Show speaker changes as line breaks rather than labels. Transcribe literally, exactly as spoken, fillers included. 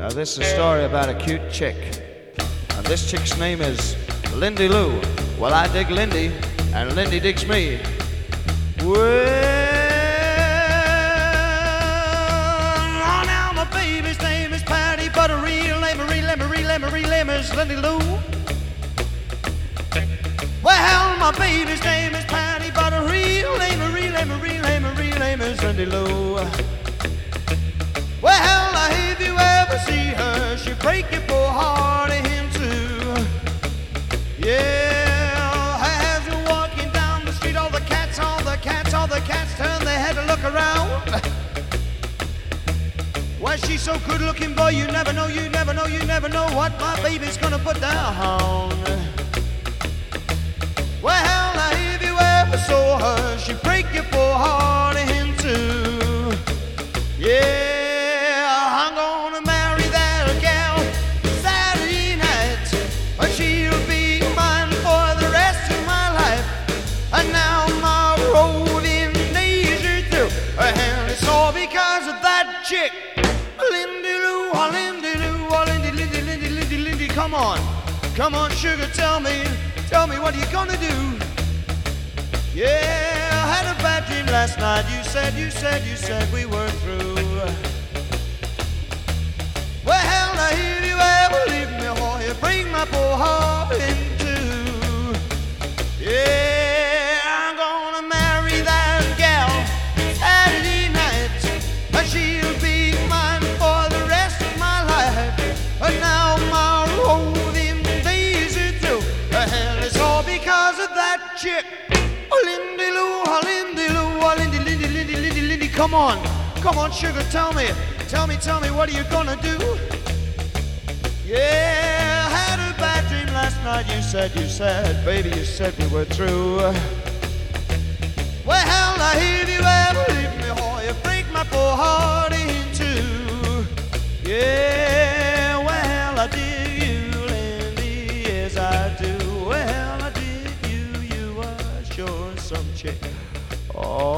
Now this is a story about a cute chick. And this chick's name is Lindy Lou. Well, I dig Lindy, and Lindy digs me. Well, oh, now my baby's name is Patty, but a real name, a real name, a real name, a real name is Lindy Lou. Well, my baby's name is Patty, but a real name, a real name, a real name, a real name is Lindy Lou. Well, if you ever see her, she'll break your poor heart in two. Yeah, as you're walking down the street, all the cats, all the cats, all the cats turn their head to look around. Well, she's so good looking, boy, you never know, you never know, you never know what my baby's gonna put down. Well, if you ever saw her, she'd break your poor heart in two. Yeah. Chick, Lindy Lou, oh Lindy Lou, oh Lindy, Lindy, Lindy, Lindy, Lindy, come on, come on, sugar, tell me, tell me what you gonna do. Yeah, I had a bad dream last night. You said, you said, you said we were through. Well, now if you ever leave me, boy, you bring my poor heart in two. Yeah, I'm gonna marry that gal Saturday night, and she'll be mine for the rest of my life. But now my roving days are through, and it's all because of that chick. Oh, Lindy Lou, oh, Lindy Lou, oh, Lindy, Lindy, Lindy, Lindy, Lindy, come on, come on, sugar, tell me, tell me, tell me, what are you gonna do? Yeah, I had a bad dream last night. You said, you said, baby, you said we were through. Well, now if you ever leave me, oh, you break my poor heart in two. Yeah, well, I dig you, Lindy, yes I do. Well, I dig you, you are sure some chick. Oh.